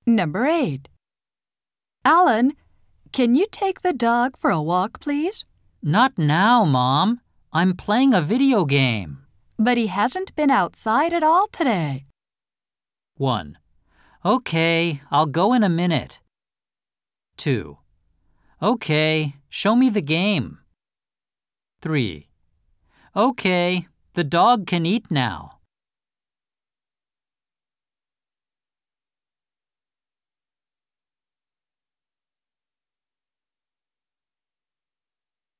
Number 8. Alan, can you take the dog for a walk, please? Not now, Mom. I'm playing a video game. But he hasn't been outside at all today. 1. Okay, I'll go in a minute. 2. Okay, show me the game. 3. Okay, the dog can eat now.